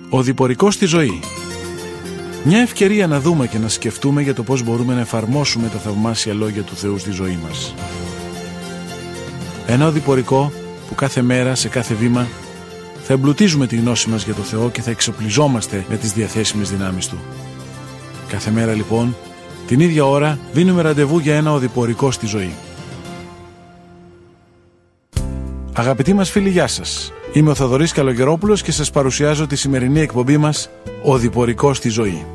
Ο διπορικός στη ζωή. Μια ευκαιρία να δούμε και να σκεφτούμε για το πώς μπορούμε να εφαρμόσουμε τα θαυμάσια λόγια του Θεού στη ζωή μας. Ένα οδηπορικό που κάθε μέρα, σε κάθε βήμα, θα εμπλουτίζουμε τη γνώση μας για το Θεό και θα εξοπλιζόμαστε με τις διαθέσιμες δυνάμεις Του. Κάθε μέρα λοιπόν, την ίδια ώρα, δίνουμε ραντεβού για ένα οδηπορικό στη ζωή. Αγαπητοί μας φίλοι, γεια σας. Είμαι ο Θοδωρής Καλογερόπουλος και σας παρουσιάζω τη σημερινή εκπομπή μας «Οδηπορικό στη ζωή».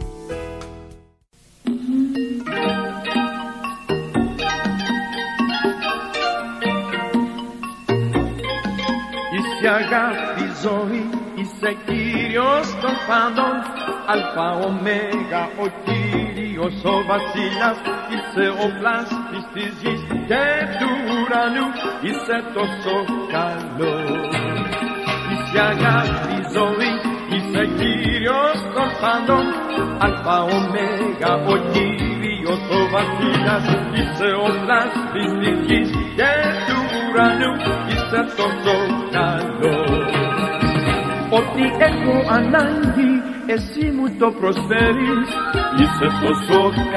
Είσαι αγάπη ζωή, είσαι Κύριος των πάντων, Αλφα Ωμέγα, ο Κύριος ο Βασιλιάς, είσαι ο πλάστης της γης και του ουρανού, είσαι τόσο καλός. Είσαι αγάπη ζωή, είσαι Κύριος των πάντων, Αλφα Ωμέγα, ο Κύριος ο Βασιλιάς, είσαι ο πλάστης της γης και του ουρανού, είσαι τόσο καλός. Ό,τι έχω ανάγκη, εσύ μου το προσφέρεις, είσαι τόσο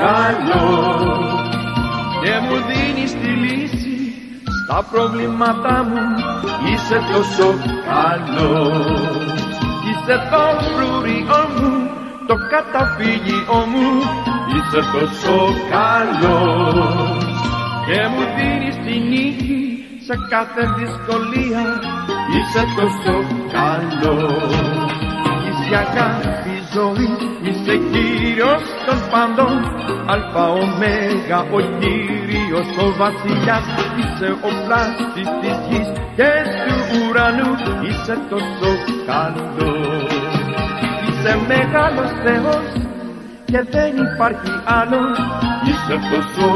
καλός. Και μου δίνεις τη λύση στα προβλήματά μου, είσαι τόσο καλός. Είσαι το φρούριό μου, το καταφύγιό μου, είσαι τόσο καλός. Και μου δίνεις τη νίκη σε κάθε δυσκολία, είσαι τόσο καλός. Είσαι αγάπη ζωή, είσαι Κύριος των πάντων, Αλφα Ωμέγα, ο Κύριος ο Βασιλιάς, είσαι ο πλάστης της γης και του ουρανού, είσαι τόσο καλός. Είσαι μεγάλος Θεός και δεν υπάρχει άλλος, είσαι τόσο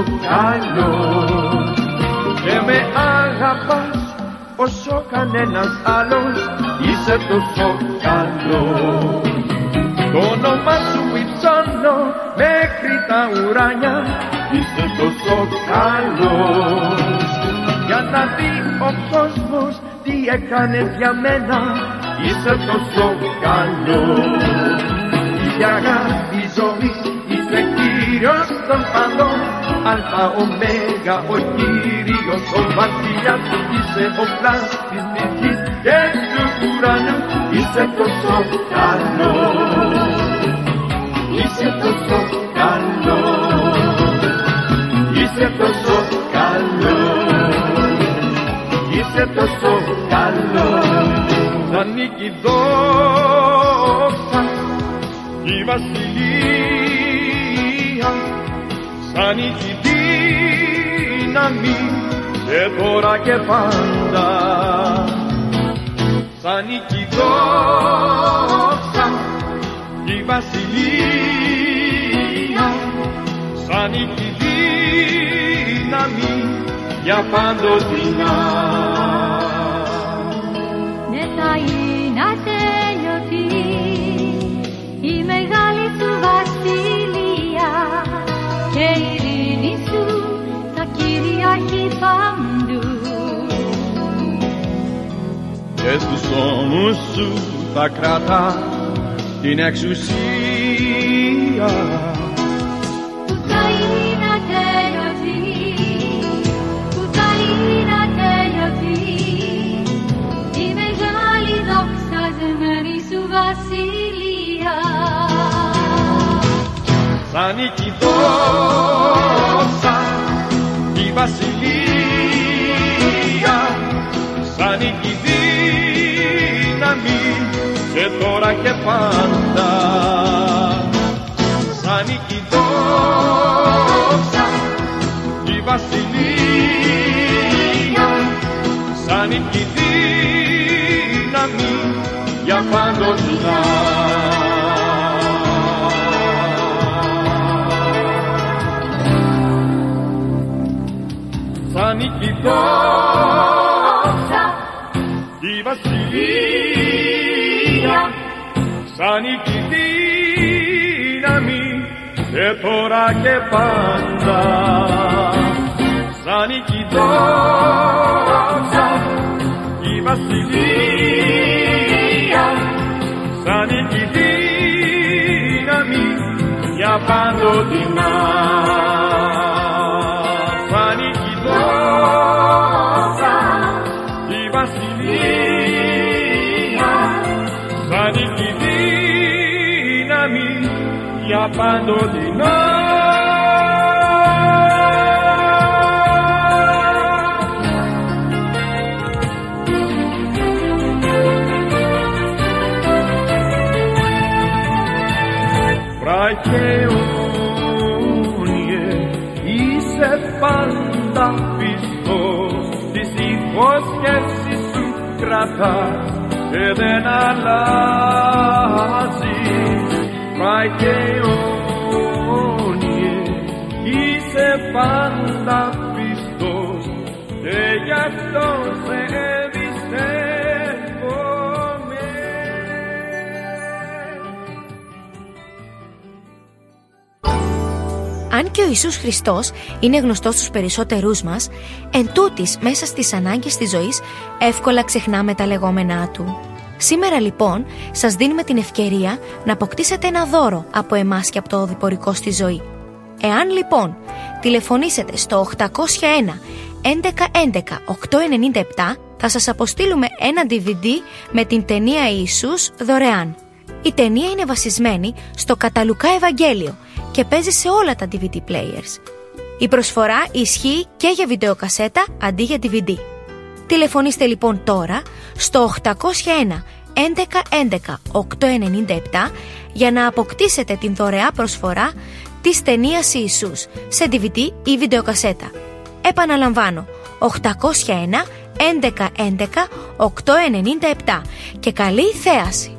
καλός. Και με αγαπάς όσο κανένας άλλος, είσαι τόσο καλός. Το όνομα σου υψώνω μέχρι τα ουράνια, είσαι τόσο καλός. Για να δει ο κόσμος τι έκανες για μένα, είσαι τόσο καλός. Είσαι αγάπη ζωή, είσαι Κύριος των πάντων, Αλφα Ωμέγα, ο Κύριος ο Βασιλιάς, είσαι ο πλάστης της γης και του ουρανού, είσαι τόσο καλός. Είσαι τόσο καλός. Είσαι τόσο καλός. Είσαι τόσο καλός. Θα νίκη δόξα η βασιλεία, σαν νίκη δύναμη και τώρα και πάντα. Σαν νίκη δόξα η βασιλεία, σαν νίκη δύναμη για παντοτινά. Δεν θα είναι ατέλειωτη η μεγάλη σου βασιλεία και η ειρήνη σου θα κυριαρχεί παντού. Και στους ώμους σου θα κρατά την εξουσία. Που θα είναι ατέλειωτη, που θα είναι ατέλειωτη η μεγάλη δοξασμένη σου βασιλεία. Σαν νίκη δόξα η βασιλεία, σαν νίκη δύναμη και τώρα και πάντα. Σαν νίκη δόξα η βασιλεία, σαν νίκη δύναμη για παντοτινά. Σαν νίκη δόξα η βασιλεία, σαν νίκη δύναμη και τώρα και πάντα. Σαν νίκη δόξα η βασιλεία, σαν νίκη παντοτινά. Σαν νικητόσα η βασιλεία, σαν νική δύναμη για παντοτινά. Βραχαίωνιε, είσαι πάντα πιστός, τις υπόσχεσεις σου κρατάς και δεν αλλάζεις. Βραχαίωνιε, είσαι πάντα πιστός και γι' αυτό σε εμπιστεύομαι. Αν και ο Ιησούς Χριστός είναι γνωστός στους περισσότερούς μας, εν τούτης μέσα στις ανάγκες της ζωής εύκολα ξεχνάμε τα λεγόμενά Του. Σήμερα λοιπόν σας δίνουμε την ευκαιρία να αποκτήσετε ένα δώρο από εμάς και από το οδηπορικό στη ζωή. Εάν λοιπόν τηλεφωνήσετε στο 801 11 11 897, θα σας αποστείλουμε ένα DVD με την ταινία Ιησούς δωρεάν. Η ταινία είναι βασισμένη στο κατά Λουκά Ευαγγέλιο και παίζει σε όλα τα DVD players. Η προσφορά ισχύει και για βιντεοκασέτα αντί για DVD. Τηλεφωνήστε λοιπόν τώρα στο 801 11 11 897 για να αποκτήσετε την δωρεά προσφορά της ταινίας Ιησούς σε DVD ή βιντεοκασέτα. Επαναλαμβάνω, 801 11 11 897 και καλή θέαση!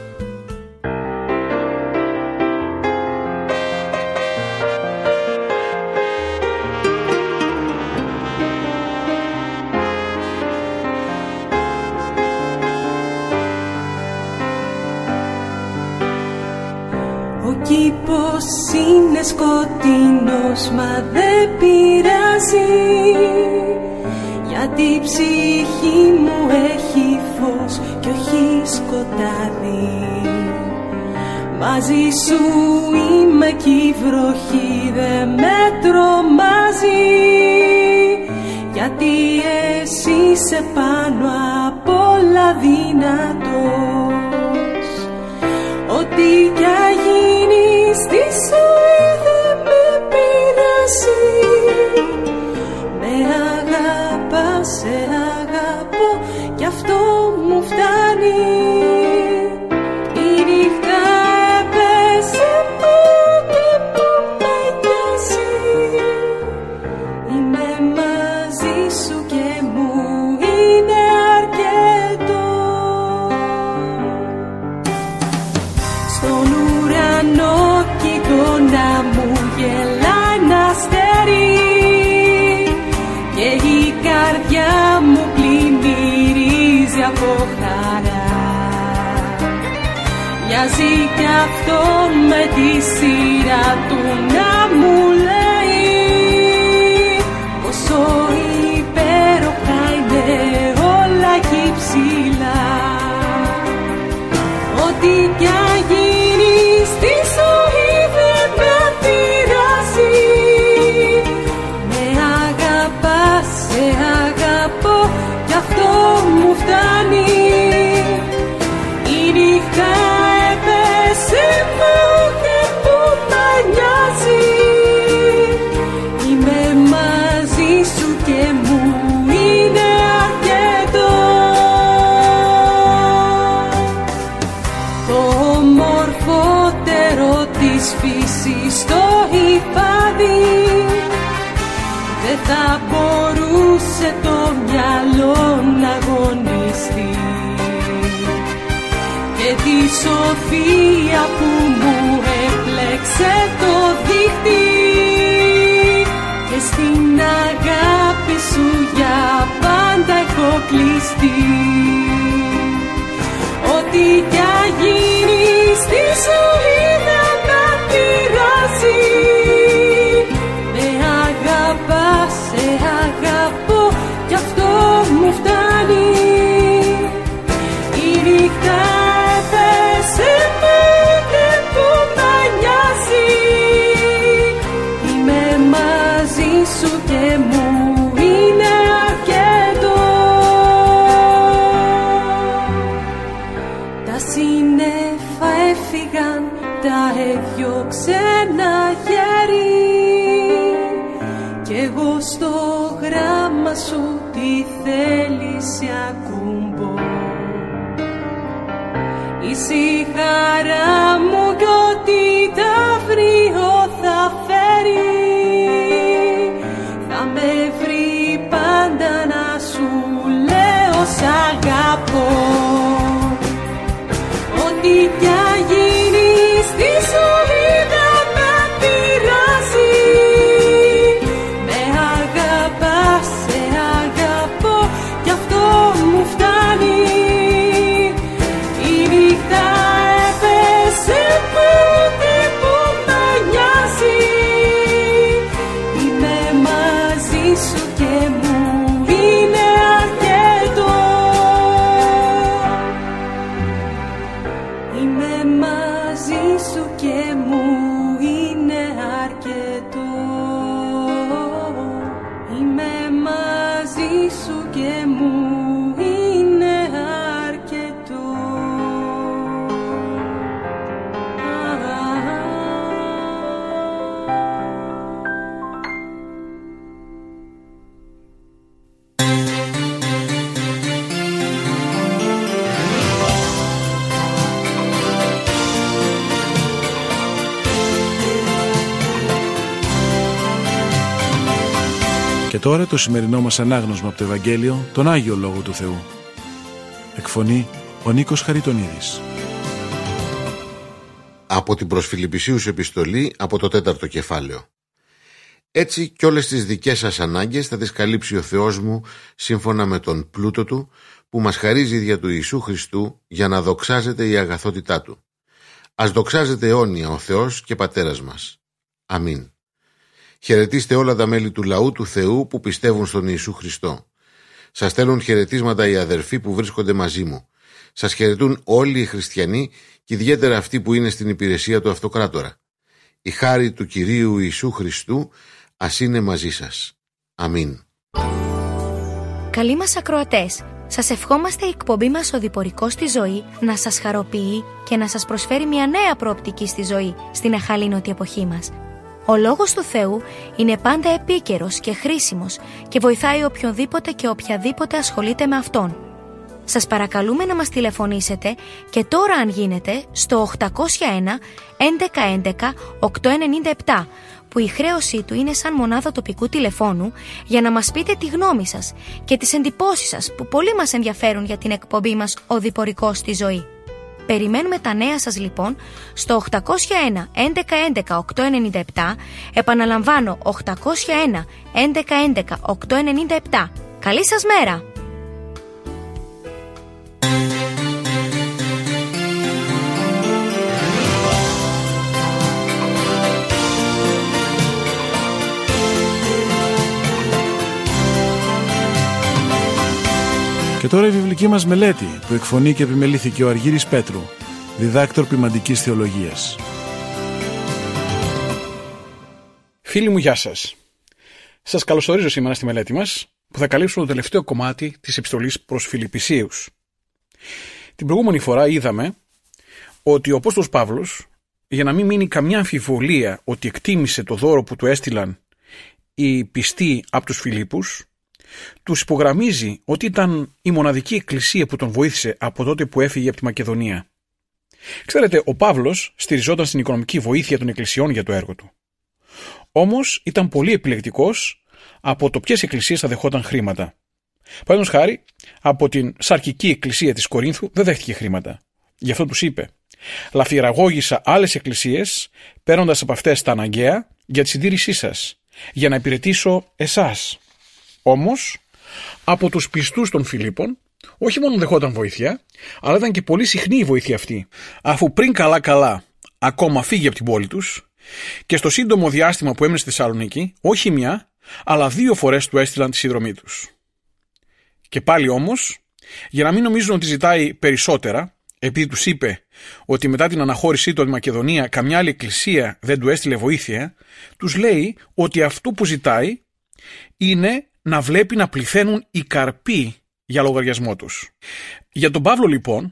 Ο κήπος είναι σκοτεινός, μα δεν πειράζει, γιατί η ψυχή μου έχει φως κι όχι σκοτάδι. Μαζί σου είμαι κι η βροχή δεν με τρομάζει, γιατί εσύ είσαι πάνω απ' όλα δυνατός. Ό,τι κι αν γίνει στη ζωή δεν με πειράζει. Με αγαπάς, σε αγαπώ κι αυτό μου φτάνει. Η νύχτα έπεσε πότε που με νοιάζει. Είμαι μαζί σου και μου είναι αρκετό. Στον ουρανό κι η εικόνα μου γελάει ένα αστέρι και η καρδιά μου πλημμυρίζει από χαρά. Μοιάζει κι αυτό με τη σειρά του να μου λέει πόσο υπέροχα είναι όλα εκεί ψηλά. Ό,τι κι αν γίνει στη ζωή δεν με πειράζει. Με αγαπάς, σε αγαπώ κι αυτό μου φτάνει. Η νύχτα έπεσε μα ούτε που με νοιάζει. Είμαι μαζί σου και μου είναι αρκετό. Το ομορφότερο της φύσης το υφάδι δεν θα μπορούσε το μυαλό να αγωνιστεί. Και τη σοφία που μου έπλεξε το δίχτυ και στην αγάπη σου για πάντα έχω κλειστεί. Ό,τι κι αν γίνει στη ζωή δεν με πειράζει. Με αγαπάς, σε αγαπώ κι αυτό μου φτάνει. Η νύχτα έπεσε με ούτε που με νοιάζει. σύννεφα έφυγαν, τα έδιωξε ένα γέρι, κι εγώ στο γράμμα σου τη θέληση ακουμπώ. Είσαι η χαρά μου κι ό,τι αύριο θα φέρει, θα με βρει πάντα να σου λέω σ' αγαπώ. Ό,τι κι αν γίνει στη ζωή δεν με πειράζει, με αγαπάς, σε αγαπώ κι αυτό μου φτάνει. Η νύχτα έπεσε πότε που με νοιάζει, είμαι μαζί σου και μου είναι αρκετό. Είμαι μαζί σου και μου είναι αρκετό. Είμαι μαζί σου και μου είναι αρκετό. Και τώρα το σημερινό μας ανάγνωσμα από το Ευαγγέλιο, τον Άγιο Λόγο του Θεού. Εκφωνεί ο Νίκος Χαριτονίδης. Από την προς Φιλιππισίους επιστολή, από το 4ο κεφάλαιο. Έτσι κι όλες τις δικές σας ανάγκες θα τις καλύψει ο Θεός μου σύμφωνα με τον πλούτο του που μας χαρίζει δια του Ιησού Χριστού, για να δοξάζεται η αγαθότητά του. Ας δοξάζεται αιώνια ο Θεός και Πατέρας μας. Αμήν. Χαιρετίστε όλα τα μέλη του λαού του Θεού που πιστεύουν στον Ιησού Χριστό. Σας στέλνουν χαιρετίσματα οι αδερφοί που βρίσκονται μαζί μου. Σας χαιρετούν όλοι οι χριστιανοί και ιδιαίτερα αυτοί που είναι στην υπηρεσία του Αυτοκράτορα. Η χάρη του Κυρίου Ιησού Χριστού ας είναι μαζί σας. Αμήν. Καλοί μας ακροατές, σας ευχόμαστε η εκπομπή μας «Ο Διπορικός στη ζωή» να σας χαροποιεί και να σας προσφέρει μια νέα προοπτική στη ζωή στην αχαλήνωτη εποχή μας. Ο Λόγος του Θεού είναι πάντα επίκαιρος και χρήσιμος και βοηθάει οποιονδήποτε και οποιαδήποτε ασχολείται με Αυτόν. Σας παρακαλούμε να μας τηλεφωνήσετε και τώρα αν γίνεται στο 801 1111 897 που η χρέωσή του είναι σαν μονάδα τοπικού τηλεφώνου για να μας πείτε τη γνώμη σας και τις εντυπώσεις σας που πολύ μας ενδιαφέρουν για την εκπομπή μας «Ο Διπορικός στη ζωή». Περιμένουμε τα νέα σας λοιπόν στο 801 1111 897, επαναλαμβάνω 801 1111 897. Καλή σας μέρα! Και τώρα η βιβλική μας μελέτη που εκφωνεί και επιμελήθηκε ο Αργύρης Πέτρου, διδάκτορ ποιμαντικής θεολογίας. Φίλοι μου, γεια σας. Σας καλωσορίζω σήμερα στη μελέτη μας που θα καλύψουμε το τελευταίο κομμάτι της επιστολής προς Φιλιππισίους. Την προηγούμενη φορά είδαμε ότι ο Απόστολος Παύλος, για να μην μείνει καμιά αμφιβολία ότι εκτίμησε το δώρο που του έστειλαν οι πιστοί από τους Φιλίππους, τους υπογραμμίζει ότι ήταν η μοναδική εκκλησία που τον βοήθησε από τότε που έφυγε από τη Μακεδονία. Ξέρετε, ο Παύλος στηριζόταν στην οικονομική βοήθεια των εκκλησιών για το έργο του. Όμως ήταν πολύ επιλεκτικός από το ποιες εκκλησίες θα δεχόταν χρήματα. Παραδείγματος χάρη, από την σαρκική εκκλησία της Κορίνθου δεν δέχτηκε χρήματα. Γι' αυτό τους είπε: «Λαφυραγώγησα άλλες εκκλησίες, παίρνοντας από αυτές τα αναγκαία για τη συντήρησή σας, για να υπηρετήσω εσάς». Όμως, από τους πιστούς των Φιλίππων, όχι μόνο δεχόταν βοήθεια, αλλά ήταν και πολύ συχνή η βοήθεια αυτή, αφού πριν καλά ακόμα φύγει από την πόλη τους και στο σύντομο διάστημα που έμεινε στη Θεσσαλονίκη, όχι μια, αλλά 2 φορές του έστειλαν τη συνδρομή τους. Και πάλι όμως, για να μην νομίζουν ότι ζητάει περισσότερα, επειδή τους είπε ότι μετά την αναχώρησή του από τη Μακεδονία καμιά άλλη εκκλησία δεν του έστειλε βοήθεια, τους λέει ότι αυτό που ζητάει είναι να βλέπει να πληθαίνουν οι καρποί για λογαριασμό τους. Για τον Παύλο λοιπόν,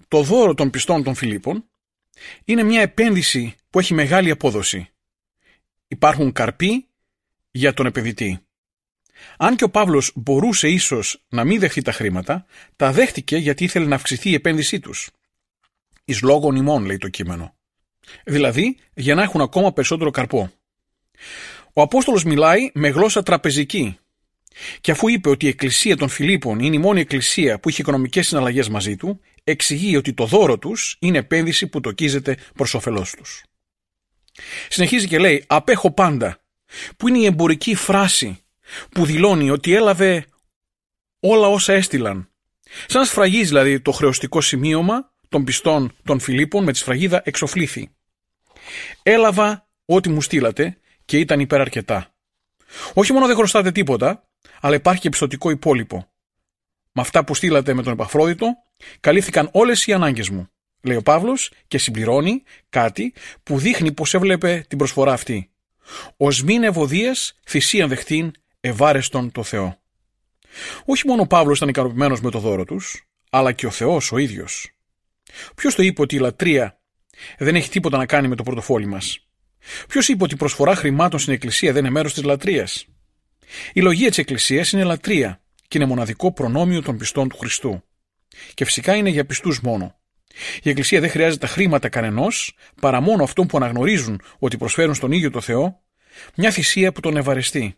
το δώρο των πιστών των Φιλίππων είναι μια επένδυση που έχει μεγάλη απόδοση. Υπάρχουν καρποί για τον επενδυτή. Αν και ο Παύλος μπορούσε ίσως να μην δεχτεί τα χρήματα, τα δέχτηκε γιατί ήθελε να αυξηθεί η επένδυσή τους. Εις λόγων ημών, λέει το κείμενο. Δηλαδή, για να έχουν ακόμα περισσότερο καρπό. Ο Απόστολος μιλάει με γλώσσα τραπεζική. Και αφού είπε ότι η εκκλησία των Φιλίππων είναι η μόνη εκκλησία που είχε οικονομικές συναλλαγές μαζί του, εξηγεί ότι το δώρο τους είναι επένδυση που τοκίζεται προς όφελός τους. Συνεχίζει και λέει «απέχω πάντα», που είναι η εμπορική φράση που δηλώνει ότι έλαβε όλα όσα έστειλαν. Σαν να σφραγίζει δηλαδή το χρεωστικό σημείωμα των πιστών των Φιλίππων με τη σφραγίδα εξοφλήθη. Έλαβα ό,τι μου στείλατε και ήταν υπεραρκετά. Όχι μόνο δεν χρωστάτε τίποτα, αλλά υπάρχει και πιστωτικό υπόλοιπο. Με αυτά που στείλατε με τον Επαφρόδιτο, καλύφθηκαν όλες οι ανάγκες μου, λέει ο Παύλος και συμπληρώνει κάτι που δείχνει πως έβλεπε την προσφορά αυτή. Ως μην ευωδίας θυσίαν δεχτήν ευάρεστον το Θεό. Όχι μόνο ο Παύλος ήταν ικανοποιημένος με το δώρο τους, αλλά και ο Θεός ο ίδιος. Ποιος το είπε ότι η λατρεία δεν έχει τίποτα να κάνει με το πορτοφόλι μας? Ποιος είπε ότι η προσφορά χρημάτων στην Εκκλησία δεν είναι μέρος της λατρείας? Η λογία της Εκκλησίας είναι λατρεία και είναι μοναδικό προνόμιο των πιστών του Χριστού. Και φυσικά είναι για πιστούς μόνο. Η Εκκλησία δεν χρειάζεται τα χρήματα κανενός, παρά μόνο αυτών που αναγνωρίζουν ότι προσφέρουν στον ίδιο το Θεό μια θυσία που τον ευαρεστεί.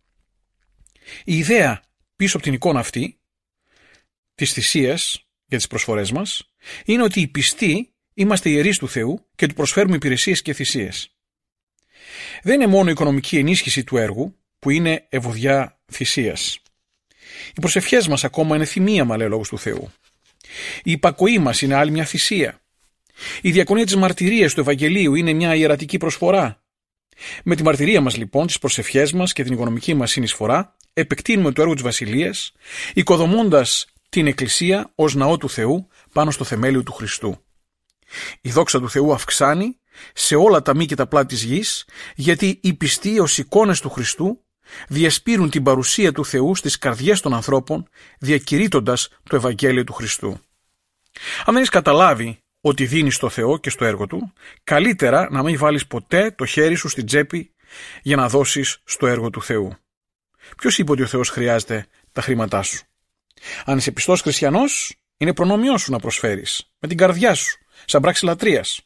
Η ιδέα πίσω από την εικόνα αυτή της θυσίας για τις προσφορές μας είναι ότι οι πιστοί είμαστε ιερείς του Θεού και του προσφέρουμε υπηρεσίες και θυσίες. Δεν είναι μόνο η οικονομική ενίσχυση του έργου που είναι ευωδιά θυσίας. Οι προσευχές μας ακόμα είναι θυμίαμα, λέει ο Λόγος του Θεού. Η υπακοή μας είναι άλλη μια θυσία. Η διακονία της μαρτυρίας του Ευαγγελίου είναι μια ιερατική προσφορά. Με τη μαρτυρία μας λοιπόν, τις προσευχές μας και την οικονομική μας συνεισφορά, επεκτείνουμε το έργο της Βασιλείας, οικοδομώντας την Εκκλησία ως ναό του Θεού πάνω στο θεμέλιο του Χριστού. Η δόξα του Θεού αυξάνει σε όλα τα μη και τα πλάτη της γης, γιατί οι πιστοί ως εικόνες του Χριστού διασπείρουν την παρουσία του Θεού στις καρδιές των ανθρώπων, διακηρύττοντας το Ευαγγέλιο του Χριστού. Αν δεν έχεις καταλάβει ότι δίνεις στο Θεό και στο έργο Του, καλύτερα να μην βάλεις ποτέ το χέρι σου στην τσέπη για να δώσεις στο έργο του Θεού. Ποιος είπε ότι ο Θεός χρειάζεται τα χρήματά σου? Αν είσαι πιστός χριστιανός, είναι προνόμιό σου να προσφέρεις με την καρδιά σου, σαν πράξη λατρείας.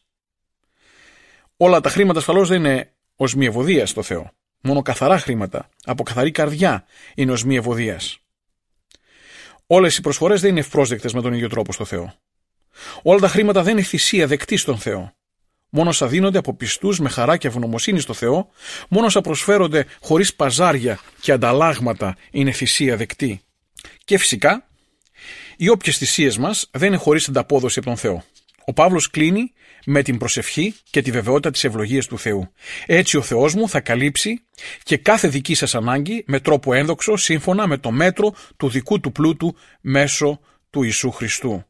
Όλα τα χρήματα ασφαλώς δεν είναι ως μη ευωδίας στο Θεό. Μόνο καθαρά χρήματα, από καθαρή καρδιά, είναι ως μη ευωδίας. Όλες οι προσφορές δεν είναι ευπρόσδεκτες με τον ίδιο τρόπο στο Θεό. Όλα τα χρήματα δεν είναι θυσία δεκτή στον Θεό. Μόνο όσα δίνονται από πιστούς με χαρά και ευγνωμοσύνη στο Θεό, μόνο όσα προσφέρονται χωρίς παζάρια και ανταλλάγματα είναι θυσία δεκτή. Και φυσικά, οι όποιες θυσίες μας δεν είναι χωρίς ανταπόδοση από τον Θεό. Ο Παύλος κλείνει με την προσευχή και τη βεβαιότητα της ευλογίας του Θεού. Έτσι ο Θεός μου θα καλύψει και κάθε δική σας ανάγκη με τρόπο ένδοξο σύμφωνα με το μέτρο του δικού του πλούτου μέσω του Ιησού Χριστού.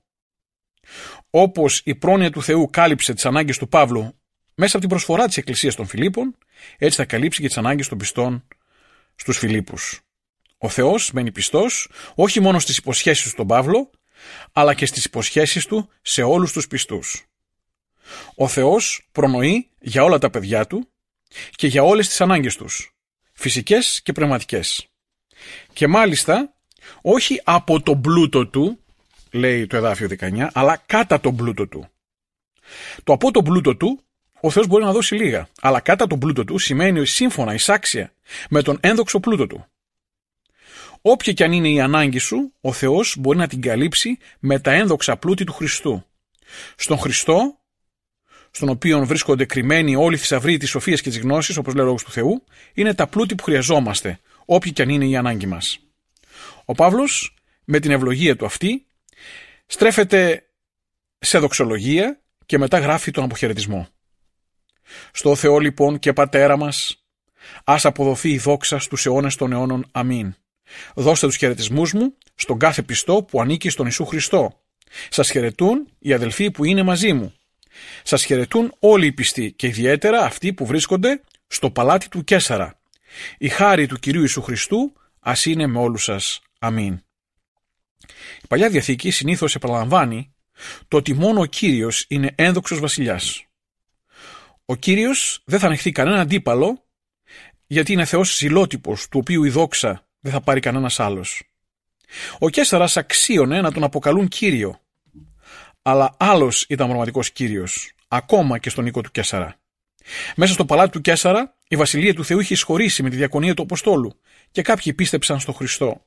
Όπως η πρόνοια του Θεού κάλυψε τις ανάγκες του Παύλου μέσα από την προσφορά της Εκκλησίας των Φιλίππων, έτσι θα καλύψει και τις ανάγκες των πιστών στους Φιλίππους. Ο Θεός μένει πιστός όχι μόνο στις υποσχέσεις του στον Παύλο, αλλά και στις υποσχέσεις του σε όλους τους πιστούς. Ο Θεός προνοεί για όλα τα παιδιά του και για όλες τις ανάγκες τους, φυσικές και πνευματικές. Και μάλιστα όχι από τον πλούτο του, λέει το εδάφιο 19, αλλά κατά τον πλούτο του. Το από τον πλούτο του ο Θεός μπορεί να δώσει λίγα, αλλά κατά τον πλούτο του σημαίνει σύμφωνα, εισάξια με τον ένδοξο πλούτο του. Όποια και αν είναι η ανάγκη σου, ο Θεός μπορεί να την καλύψει με τα ένδοξα πλούτη του Χριστού. Στον Χριστό, στον οποίο βρίσκονται κρυμμένοι όλοι οι θησαυροί της σοφίας και της γνώσης, όπως λέει ο Λόγος του Θεού, είναι τα πλούτη που χρειαζόμαστε, όποια και αν είναι η ανάγκη μας. Ο Παύλος, με την ευλογία του αυτή, στρέφεται σε δοξολογία και μετά γράφει τον αποχαιρετισμό. Στο Θεό λοιπόν και Πατέρα μας, ας αποδοθεί η δόξα στους αιώνες των αιώνων. Αμήν. Δώστε τους χαιρετισμούς μου στον κάθε πιστό που ανήκει στον Ιησού Χριστό. Σας χαιρετούν οι αδελφοί που είναι μαζί μου. Σας χαιρετούν όλοι οι πιστοί και ιδιαίτερα αυτοί που βρίσκονται στο παλάτι του Καίσαρα. Η χάρη του Κυρίου Ιησού Χριστού ας είναι με όλους σας. Αμήν. Η Παλιά Διαθήκη συνήθως επαναλαμβάνει το ότι μόνο ο Κύριος είναι ένδοξος βασιλιάς. Ο Κύριος δεν θα ανεχθεί κανένα αντίπαλο, γιατί είναι Θεός ζηλότυπος, του οποίου η δόξα δεν θα πάρει κανένας άλλος. Ο Καίσαρας αξίωνε να τον αποκαλούν Κύριο, αλλά άλλος ήταν ο πραγματικός Κύριος, ακόμα και στον οίκο του Καίσαρα. Μέσα στο παλάτι του Καίσαρα, η βασιλεία του Θεού είχε εισχωρήσει με τη διακονία του Αποστόλου και κάποιοι πίστεψαν στο Χριστό.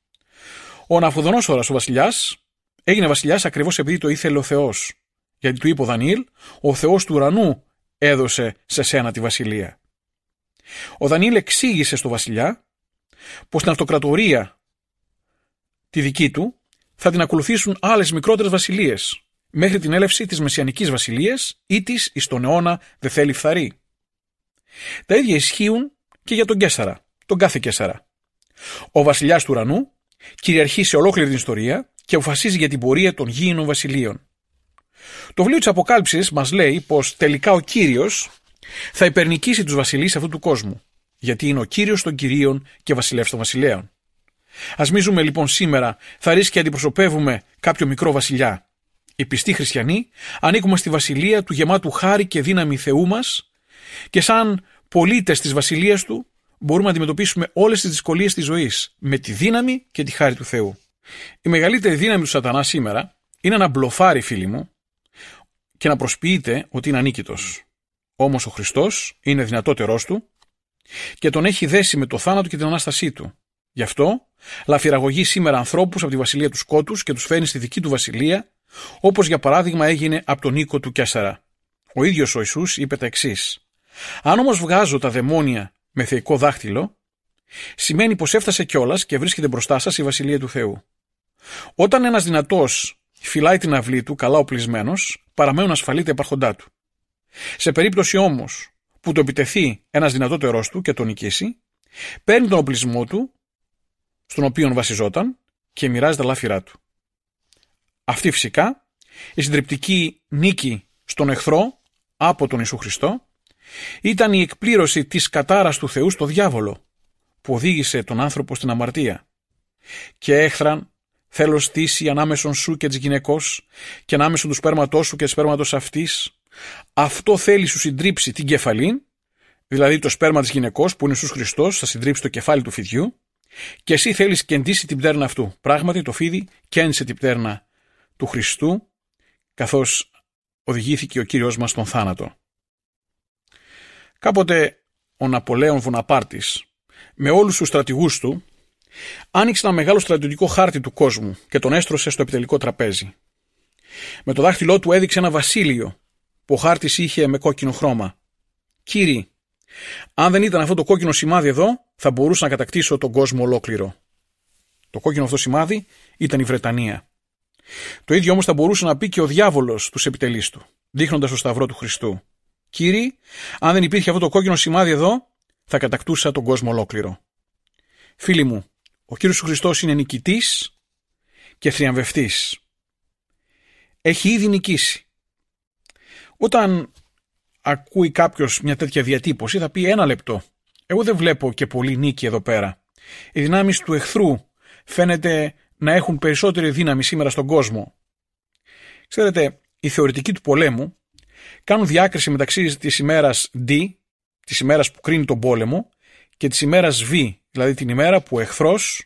Ο Ναβουχοδονόσορας ο βασιλιάς έγινε βασιλιάς ακριβώς επειδή το ήθελε ο Θεός, γιατί του είπε ο Δανιήλ, ο Θεός του ουρανού έδωσε σε σένα τη βασιλεία. Ο Δανιήλ εξήγησε στο βασιλιά πως την αυτοκρατορία τη δική του θα την ακολουθήσουν άλλες μικρότερες βασιλείες, μέχρι την έλευση της Μεσιανικής βασιλείας ή της εις τον αιώνα δε θέλει φθαρεί. Τα ίδια ισχύουν και για τον Καίσαρα, τον κάθε Καίσαρα. Ο βασιλιάς του ουρανού κυριαρχεί σε ολόκληρη την ιστορία και αποφασίζει για την πορεία των γήινων βασιλείων. Το βιβλίο της Αποκάλυψης μας λέει πως τελικά ο Κύριος θα υπερνικήσει τους βασιλείς αυτού του κόσμου, γιατί είναι ο Κύριος των κυρίων και βασιλεύς των βασιλέων. Ας μη ζούμε λοιπόν σήμερα θα ρίσκει και αντιπροσωπεύουμε κάποιο μικρό βασιλιά. Οι πιστοί χριστιανοί ανήκουμε στη βασιλεία του γεμάτου χάρη και δύναμη Θεού μας και σαν πολίτες της βασιλείας του μπορούμε να αντιμετωπίσουμε όλες τις δυσκολίες της ζωής με τη δύναμη και τη χάρη του Θεού. Η μεγαλύτερη δύναμη του Σατανά σήμερα είναι να μπλοφάρει, φίλοι μου, και να προσποιείται ότι είναι ανίκητος. Όμως ο Χριστός είναι δυνατότερός του και τον έχει δέσει με το θάνατο και την Ανάστασή του. Γι' αυτό λαφυραγωγεί σήμερα ανθρώπους από τη βασιλεία του σκότους και τους φέρνει στη δική του βασιλεία, όπως για παράδειγμα έγινε από τον οίκο του Καίσαρα. Ο ίδιος ο Ιησούς είπε τα εξής: αν όμως βγάζω τα δαιμόνια με θεϊκό δάχτυλο, σημαίνει πως έφτασε κιόλας και βρίσκεται μπροστά σας η βασιλεία του Θεού. Όταν ένας δυνατός φυλάει την αυλή του καλά οπλισμένος, παραμένουν ασφαλή τα υπάρχοντά του. Σε περίπτωση όμως που το επιτεθεί ένας δυνατότερός του και τον νικήσει, παίρνει τον οπλισμό του, στον οποίο βασιζόταν, και μοιράζει τα λάφυρά του. Αυτή φυσικά η συντριπτική νίκη στον εχθρό από τον Ιησού Χριστό ήταν η εκπλήρωση της κατάρας του Θεού στο διάβολο, που οδήγησε τον άνθρωπο στην αμαρτία. Και έχθραν θέλω στήσει ανάμεσον σου και της γυναικός και ανάμεσον του σπέρματός σου και της σπέρματος αυτής. Αυτό θέλει σου συντρίψει την κεφαλήν, δηλαδή το σπέρμα της γυναικός που είναι Ιησούς Χριστός θα συντρίψει το κεφάλι του φιδιού, και εσύ θέλεις κεντήσει την πτέρνα αυτού. Πράγματι το φίδι κέντησε την πτέρνα του Χριστού, καθώς οδηγήθηκε ο Κύριος μας στον θάνατο. Κάποτε ο Ναπολέον Βοναπάρτης με όλους τους στρατηγούς του άνοιξε ένα μεγάλο στρατιωτικό χάρτη του κόσμου και τον έστρωσε στο επιτελικό τραπέζι. Με το δάχτυλό του έδειξε ένα βασίλειο που ο χάρτης είχε με κόκκινο χρώμα. Κύριοι, αν δεν ήταν αυτό το κόκκινο σημάδι εδώ, θα μπορούσα να κατακτήσω τον κόσμο ολόκληρο. Το κόκκινο αυτό σημάδι ήταν η Βρετανία. Το ίδιο όμως θα μπορούσε να πει και ο διάβολος στους επιτελείς του, δείχνοντας το σταυρό του Χριστού. Κύριοι, αν δεν υπήρχε αυτό το κόκκινο σημάδι εδώ, θα κατακτούσα τον κόσμο ολόκληρο. Φίλοι μου, ο Κύριος Χριστός είναι νικητής και θριαμβευτής. Έχει ήδη νικήσει. Όταν ακούει κάποιος μια τέτοια διατύπωση θα πει ένα λεπτό. Εγώ δεν βλέπω και πολύ νίκη εδώ πέρα. Οι δυνάμεις του εχθρού φαίνεται να έχουν περισσότερη δύναμη σήμερα στον κόσμο. Ξέρετε, οι θεωρητικοί του πολέμου κάνουν διάκριση μεταξύ της ημέρας D, της ημέρας που κρίνει τον πόλεμο, και της ημέρας V, δηλαδή την ημέρα που ο εχθρός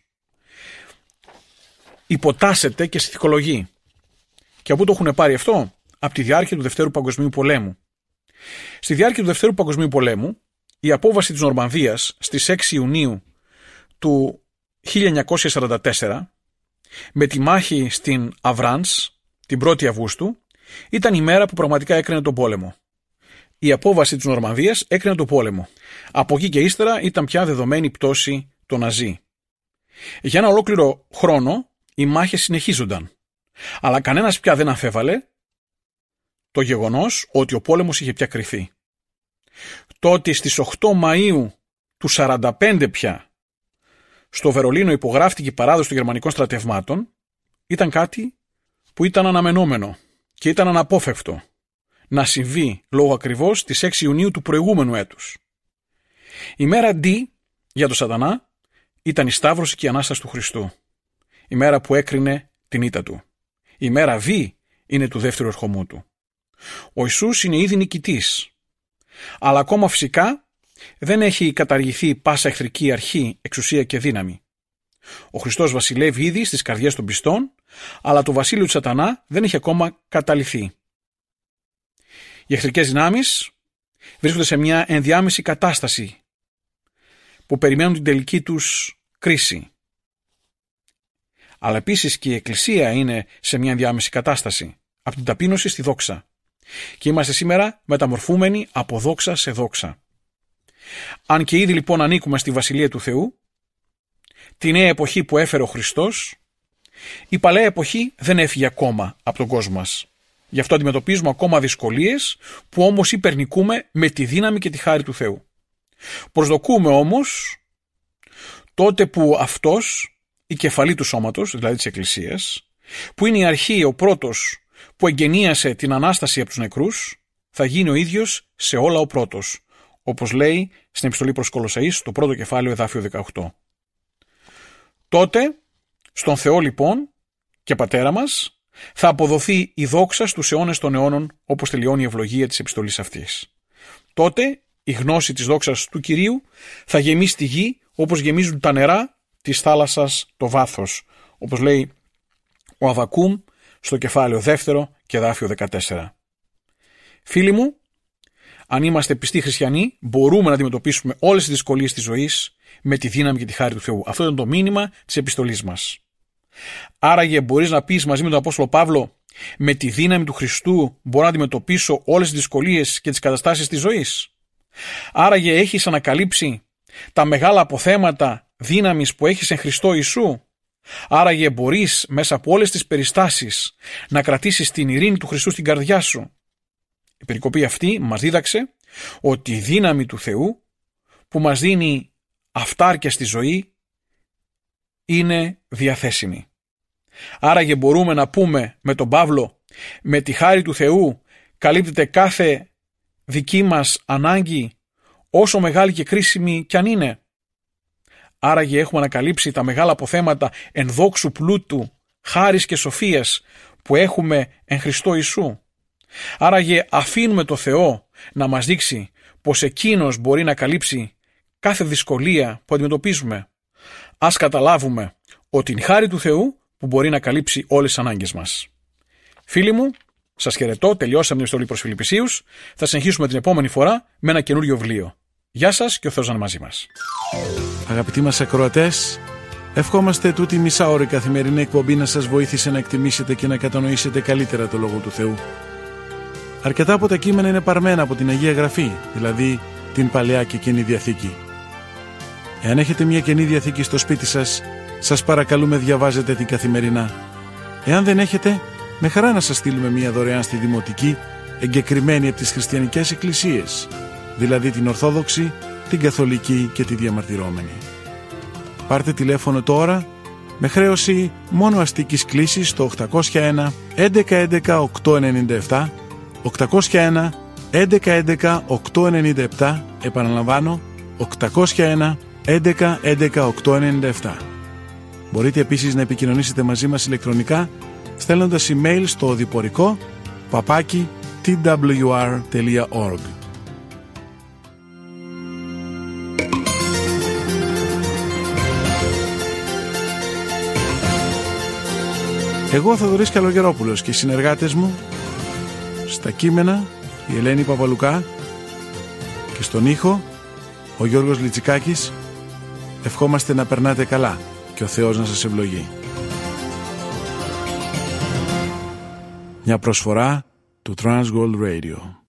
υποτάσσεται και συνθηκολογεί. Και από πού το έχουν πάρει αυτό? Από τη διάρκεια του Δευτέρου Παγκοσμίου Πολέμου. Στη διάρκεια του Δευτέρου Παγκοσμίου Πολέμου, η απόβαση της Νορμανδίας στις 6 Ιουνίου του 1944, με τη μάχη στην Αβράνς την 1η Αυγούστου, ήταν η μέρα που πραγματικά έκρινε τον πόλεμο. Η απόβαση της Νορμανδίας έκρινε τον πόλεμο. Από εκεί και ύστερα ήταν πια δεδομένη πτώση των Ναζί. Για ένα ολόκληρο χρόνο οι μάχες συνεχίζονταν. Αλλά κανένας πια δεν αμφέβαλε το γεγονός ότι ο πόλεμος είχε πια κρυθεί. Το ότι στις 8 Μαΐου του 1945 πια στο Βερολίνο υπογράφτηκε η παράδοση των γερμανικών στρατευμάτων ήταν κάτι που ήταν αναμενόμενο και ήταν αναπόφευκτο να συμβεί λόγω ακριβώς της 6 Ιουνίου του προηγούμενου έτους. Η μέρα D για τον Σατανά ήταν η Σταύρωση και η Ανάσταση του Χριστού. Η μέρα που έκρινε την ήττα του. Η μέρα V είναι του δεύτερου ερχομού του. Ο Ιησούς είναι ήδη νικητής, αλλά ακόμα φυσικά δεν έχει καταργηθεί πάσα εχθρική αρχή, εξουσία και δύναμη. Ο Χριστός βασιλεύει ήδη στις καρδιές των πιστών, αλλά το βασίλειο του Σατανά δεν έχει ακόμα καταληθεί. Οι εχθρικές δυνάμεις βρίσκονται σε μια ενδιάμεση κατάσταση που περιμένουν την τελική τους κρίση. Αλλά επίσης και η Εκκλησία είναι σε μια ενδιάμεση κατάσταση, από την ταπείνωση στη δόξα. Και είμαστε σήμερα μεταμορφούμενοι από δόξα σε δόξα. Αν και ήδη λοιπόν ανήκουμε στη Βασιλεία του Θεού, τη νέα εποχή που έφερε ο Χριστός, η παλαιά εποχή δεν έφυγε ακόμα από τον κόσμο μας. Γι' αυτό αντιμετωπίζουμε ακόμα δυσκολίες που όμως υπερνικούμε με τη δύναμη και τη χάρη του Θεού. Προσδοκούμε όμως τότε που αυτός, η κεφαλή του σώματος, δηλαδή της Εκκλησίας, που είναι η αρχή, ο πρώτος που εγγενίασε την Ανάσταση από τους νεκρούς, θα γίνει ο ίδιος σε όλα ο πρώτος, όπως λέει στην επιστολή προς Κολοσσαείς, στο πρώτο κεφάλαιο, εδάφιο 18. Τότε, στον Θεό λοιπόν και Πατέρα μας, θα αποδοθεί η δόξα στους αιώνες των αιώνων, όπως τελειώνει η ευλογία της επιστολής αυτής. Τότε η γνώση της δόξας του Κυρίου θα γεμίσει τη γη όπως γεμίζουν τα νερά της θάλασσας το βάθος, όπως λέει ο Αβακούμ στο κεφάλαιο 2 και εδάφιο 14. Φίλοι μου, αν είμαστε πιστοί χριστιανοί, μπορούμε να αντιμετωπίσουμε όλες τις δυσκολίες της ζωής με τη δύναμη και τη χάρη του Θεού. Αυτό ήταν το μήνυμα της επιστολής μας. Άραγε μπορείς να πεις μαζί με τον Απόστολο Παύλο, με τη δύναμη του Χριστού μπορώ να αντιμετωπίσω όλες τις δυσκολίες και τις καταστάσεις της ζωής. Άραγε έχεις ανακαλύψει τα μεγάλα αποθέματα δύναμης που έχεις εν Χριστώ Ιησού. Άραγε μπορείς μέσα από όλες τις περιστάσεις να κρατήσεις την ειρήνη του Χριστού στην καρδιά σου. Η περικοπή αυτή μας δίδαξε ότι η δύναμη του Θεού που μας δίνει αυτάρκεια στη ζωή είναι διαθέσιμη. Άραγε μπορούμε να πούμε με τον Παύλο, με τη χάρη του Θεού καλύπτεται κάθε δική μας ανάγκη, όσο μεγάλη και κρίσιμη κι αν είναι. Άραγε έχουμε ανακαλύψει τα μεγάλα αποθέματα ενδόξου πλούτου, χάρις και σοφίας που έχουμε εν Χριστώ Ιησού. Άραγε αφήνουμε το Θεό να μας δείξει πως Εκείνος μπορεί να καλύψει κάθε δυσκολία που αντιμετωπίζουμε. Ας καταλάβουμε ότι είναι η χάρη του Θεού που μπορεί να καλύψει όλες τις ανάγκες μας. Φίλοι μου, σας χαιρετώ, τελειώσαμε την επιστολή προς Φιλιππισίους. Θα συνεχίσουμε την επόμενη φορά με ένα καινούριο βιβλίο. Γεια σας και ο Θεός να είναι μαζί μας. Αγαπητοί μας ακροατές, ευχόμαστε τούτη μισάωρη καθημερινή εκπομπή να σας βοήθησε να εκτιμήσετε και να κατανοήσετε καλύτερα το Λόγο του Θεού. Αρκετά από τα κείμενα είναι παρμένα από την Αγία Γραφή, δηλαδή την Παλαιά και Καινή Διαθήκη. Εάν έχετε μια Καινή Διαθήκη στο σπίτι σας, σας παρακαλούμε διαβάζετε την καθημερινά. Εάν δεν έχετε, με χαρά να σας στείλουμε μια δωρεάν στη Δημοτική, εγκεκριμένη από τις χριστιανικές εκκλησίες, δηλαδή την Ορθόδοξη, την Καθολική και τη Διαμαρτυρόμενη. Πάρτε τηλέφωνο τώρα με χρέωση μόνο αστικής κλήσης στο 801 1111 897, 801 1111 897, επαναλαμβάνω 801 1111 897. Μπορείτε επίσης να επικοινωνήσετε μαζί μας ηλεκτρονικά στέλνοντας email στο οδηπορικό @twr.org. Εγώ, Θοδωρής Καλογερόπουλος, και οι συνεργάτες μου στα κείμενα η Ελένη Παπαλουκά και στον ήχο ο Γιώργος Λιτσικάκης, ευχόμαστε να περνάτε καλά και ο Θεός να σας ευλογεί. Μια προσφορά του Transworld Radio.